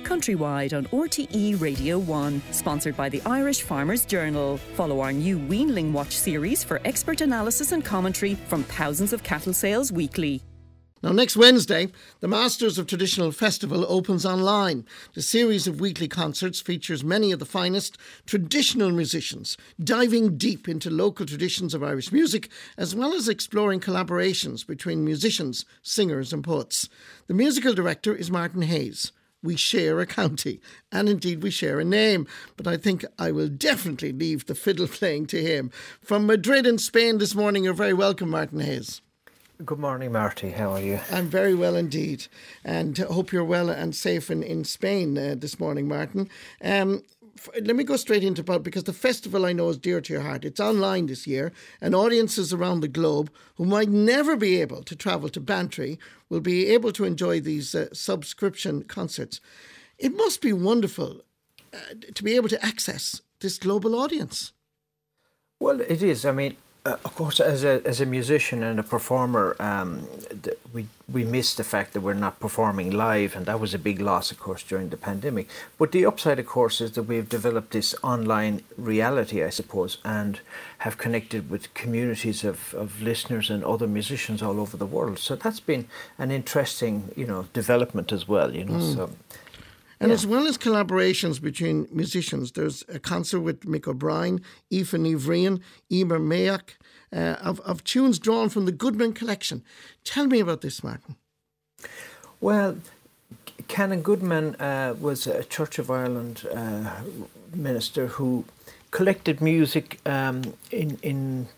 countrywide on RTE Radio 1, sponsored by the Irish Farmers Journal. Follow our new Weanling Watch series for expert analysis and commentary from thousands of cattle sales weekly. Now, next Wednesday, the Masters of Traditional Festival opens online. The series of weekly concerts features many of the finest traditional musicians, diving deep into local traditions of Irish music, as well as exploring collaborations between musicians, singers and poets. The musical director is Martin Hayes. We share a county, and indeed we share a name, but I think I will definitely leave the fiddle playing to him. From Madrid in Spain this morning, you're very welcome, Martin Hayes. Good morning, Marty. How are you? I'm very well indeed, and hope you're well and safe in Spain this morning, Martin. Let me go straight into about, because the festival I know is dear to your heart. It's online this year, and audiences around the globe who might never be able to travel to Bantry will be able to enjoy these subscription concerts. It must be wonderful to be able to access this global audience. Well, it is. I mean, of course, as a musician and a performer, we miss the fact that we're not performing live, and that was a big loss, of course, during the pandemic. But the upside, of course, is that we've developed this online reality, I suppose, and have connected with communities of listeners and other musicians all over the world. So that's been an interesting, development as well. So. And as well as collaborations between musicians, there's a concert with Mick O'Brien, Aoife Ní Bhríon, Emer Mayock, of tunes drawn from the Goodman collection. Tell me about this, Martin. Well, Canon Goodman was a Church of Ireland minister who collected music in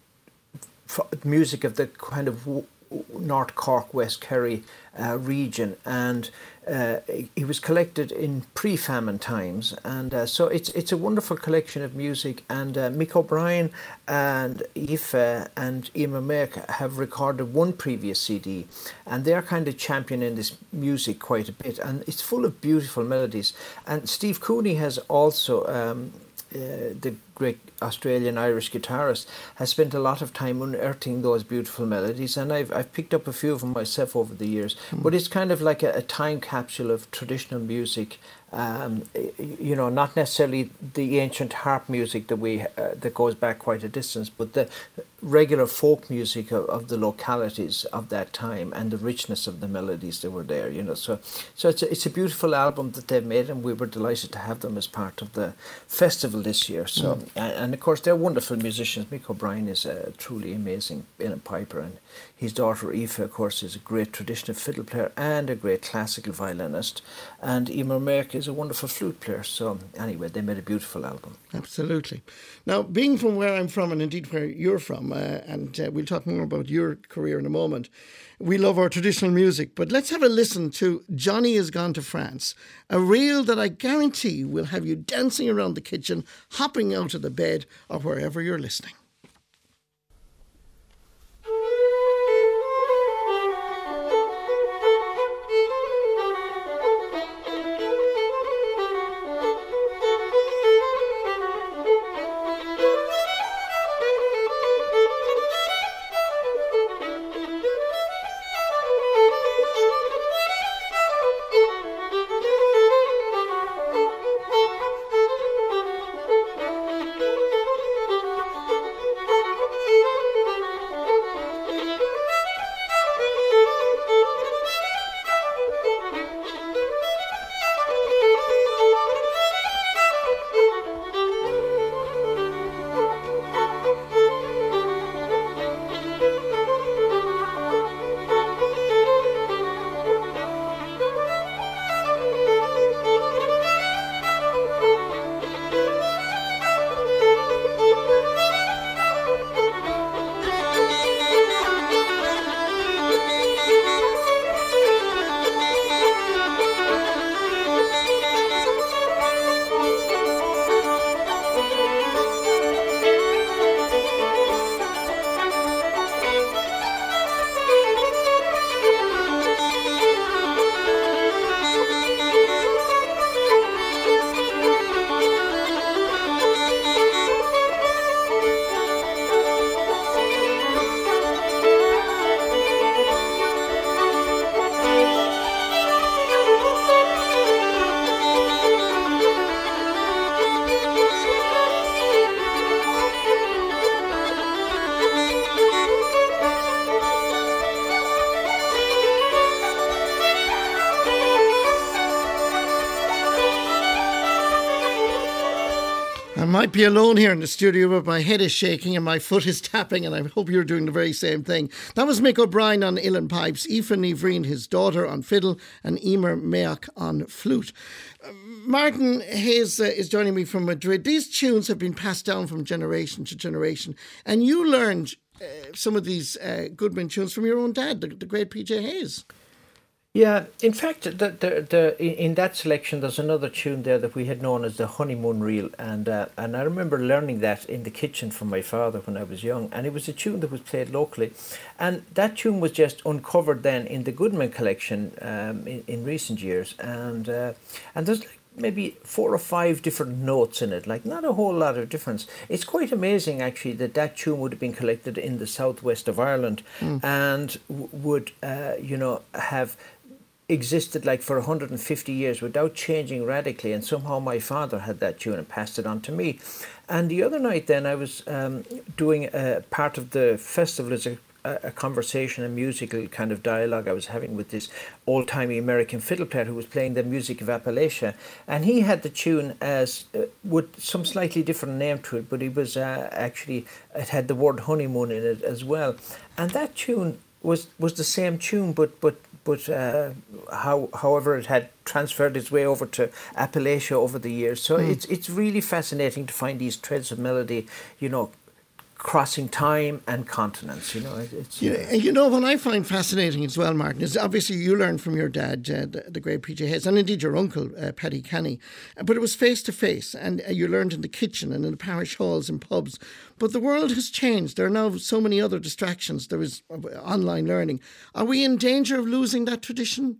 music of the kind of North Cork, West Kerry region, and he was collected in pre-famine times, and so it's a wonderful collection of music. And Mick O'Brien and Aoife and Emer Mayock have recorded one previous CD, and they're kind of championing this music quite a bit, and it's full of beautiful melodies. And Steve Cooney has also the great Australian Irish guitarist, has spent a lot of time unearthing those beautiful melodies, and I've picked up a few of them myself over the years. But it's kind of like a time capsule of traditional music, not necessarily the ancient harp music that goes back quite a distance, but the regular folk music of the localities of that time and the richness of the melodies that were there. So it's a beautiful album that they've made, and we were delighted to have them as part of the festival this year. So. And of course, they're wonderful musicians. Mick O'Brien is a truly amazing piper, and his daughter Aoife, of course, is a great traditional fiddle player and a great classical violinist. And Emer Mayock is a wonderful flute player. So anyway, they made a beautiful album. Absolutely. Now, being from where I'm from, and indeed where you're from, and we'll talk more about your career in a moment, we love our traditional music, but let's have a listen to Johnny Has Gone to France, a reel that I guarantee will have you dancing around the kitchen, hopping out of the bed, or wherever you're listening. might be alone here in the studio, but my head is shaking and my foot is tapping, and I hope you're doing the very same thing. That was Mick O'Brien on uilleann pipes, Aoife Ní Bhríon, his daughter, on fiddle, and Emer Mayock on flute. Martin Hayes is joining me from Madrid. These tunes have been passed down from generation to generation, and you learned some of these Goodman tunes from your own dad, the great PJ Hayes. Yeah, in fact, in that selection, there's another tune there that we had known as the Honeymoon Reel, and I remember learning that in the kitchen from my father when I was young, and it was a tune that was played locally, and that tune was just uncovered then in the Goodman collection in recent years, and there's like maybe 4 or 5 different notes in it, like not a whole lot of difference. It's quite amazing actually that tune would have been collected in the southwest of Ireland and would have existed like for 150 years without changing radically, and somehow my father had that tune and passed it on to me. And the other night then I was doing a part of the festival as a conversation, a musical kind of dialogue I was having with this old-timey American fiddle player who was playing the music of Appalachia, and he had the tune as with some slightly different name to it, but it was actually, it had the word honeymoon in it as well, and that tune was the same tune, but however it had transferred its way over to Appalachia over the years. So it's really fascinating to find these threads of melody, crossing time and continents. What I find fascinating as well, Martin, is obviously you learned from your dad, the great PJ Hayes, and indeed your uncle, Paddy Kenny, but it was face to face, and you learned in the kitchen and in the parish halls and pubs. But the world has changed. There are now so many other distractions. There is online learning. Are we in danger of losing that tradition?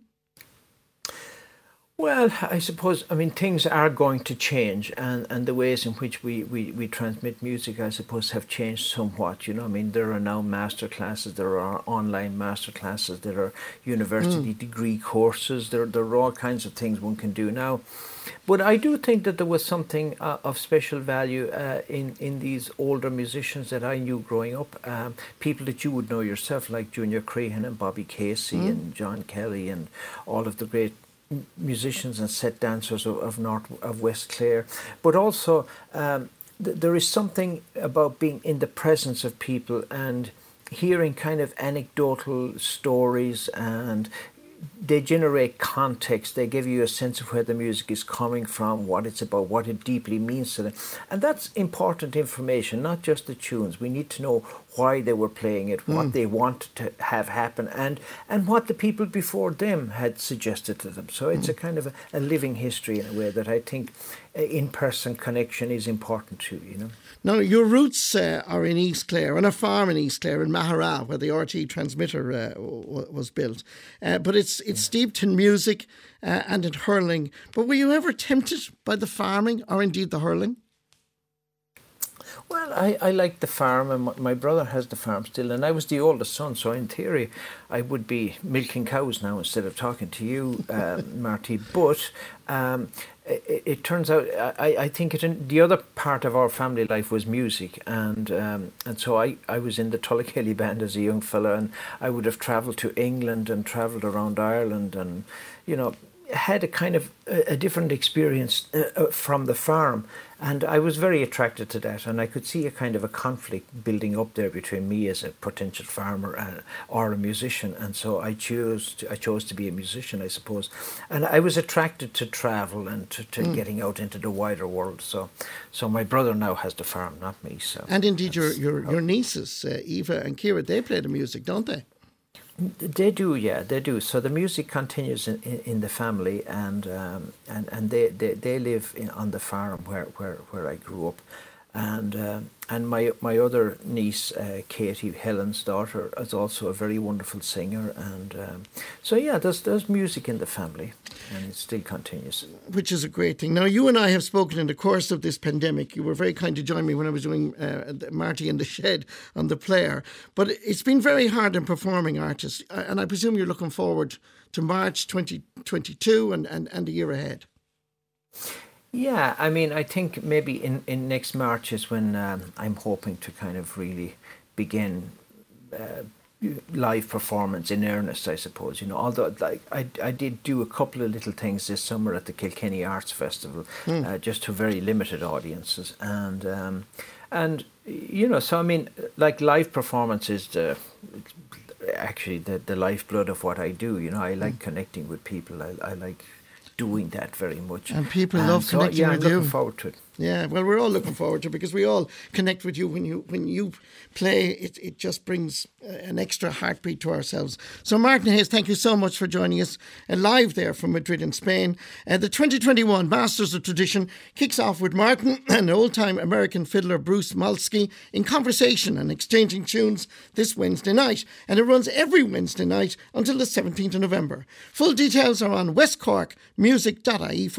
Well, I suppose, things are going to change, and the ways in which we transmit music, I suppose, have changed somewhat. There are now master classes, there are online master classes, there are university degree courses, there are all kinds of things one can do now. But I do think that there was something of special value in these older musicians that I knew growing up, people that you would know yourself, like Junior Crehan and Bobby Casey and John Kelly and all of the great musicians and set dancers of West Clare. But also there is something about being in the presence of people and hearing kind of anecdotal stories, and they generate context. They give you a sense of where the music is coming from, what it's about, what it deeply means to them. And that's important information, not just the tunes. We need to know why they were playing it, what they wanted to have happen, and what the people before them had suggested to them. So it's a kind of a living history in a way that I think in-person connection is important too, Now, your roots are in East Clare, on a farm in East Clare, in Maghera, where the RT transmitter was built. But it's steeped in music and in hurling. But were you ever tempted by the farming or indeed the hurling? Well, I like the farm, and my brother has the farm still, and I was the oldest son, so in theory I would be milking cows now instead of talking to you, Marty. But it turns out I think the other part of our family life was music, and so I was in the Tullakelly band as a young fella, and I would have travelled to England and travelled around Ireland, and had a kind of a different experience from the farm, and I was very attracted to that, and I could see a kind of a conflict building up there between me as a potential farmer or a musician, and so I chose to be a musician, I suppose, and I was attracted to travel and to getting out into the wider world. So my brother now has the farm, not me. So and indeed your nieces Eva and Kira, they play the music, don't they? They do, yeah, they do. So the music continues in the family, and they live on the farm where I grew up, and my other niece, Katie, Helen's daughter, is also a very wonderful singer, and so yeah, there's music in the family, and it still continues. Which is a great thing. Now, you and I have spoken in the course of this pandemic. You were very kind to join me when I was doing Marty in the Shed on the Player, but it's been very hard on performing artists, and I presume you're looking forward to March 2022 and the year ahead. Yeah, I think maybe in next March is when I'm hoping to kind of really begin live performance in earnest, I suppose. Although like I did do a couple of little things this summer at the Kilkenny Arts Festival, just to very limited audiences, and so I mean, like, live performance is actually the lifeblood of what I do. I like connecting with people. I like doing that very much, and people love connecting with you. I'm looking forward to it. Yeah, well, we're all looking forward to it, because we all connect with you when you play. It just brings an extra heartbeat to ourselves. So Martin Hayes, thank you so much for joining us live there from Madrid in Spain. The 2021 Masters of Tradition kicks off with Martin and old-time American fiddler Bruce Molsky in conversation and exchanging tunes this Wednesday night, and it runs every Wednesday night until the 17th of November. Full details are on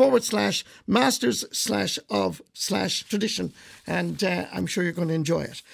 westcorkmusic.ie/masters/of/tradition, and I'm sure you're going to enjoy it.